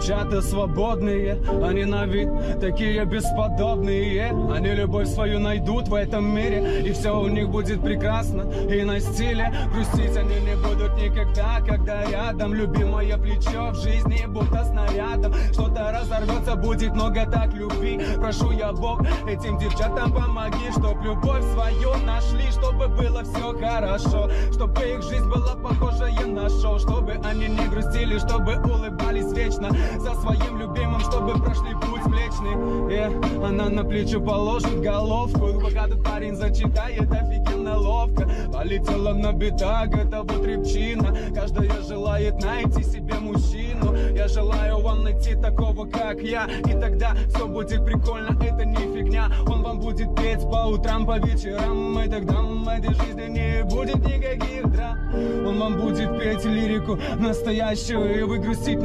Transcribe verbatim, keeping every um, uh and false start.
девчата свободные, они на вид такие бесподобные. Они любовь свою найдут в этом мире, и все у них будет прекрасно и на стиле. Грустить они не будут никогда, когда рядом любимое плечо в жизни будто снарядом. Что-то разорвется, будет много так любви. Прошу я, Бог, этим девчатам помоги, чтоб любовь свою нашли, чтобы было все хорошо, чтобы их жизнь была похожая на шоу, чтобы они не грустили, чтобы улыбались вечно за своим любимым, чтобы прошли путь млечный. Yeah. Она на плечо положит головку, пока этот парень зачитает офигенно ловко. Полетела на битах, это вот репчина. Каждая желает найти себе мужчину. Я желаю вам найти такого, как я, и тогда все будет прикольно, это не фигня. Он вам будет петь по утрам, по вечерам, и тогда в этой жизни не будет никаких драм. Он вам будет петь лирику настоящую, и вы грустить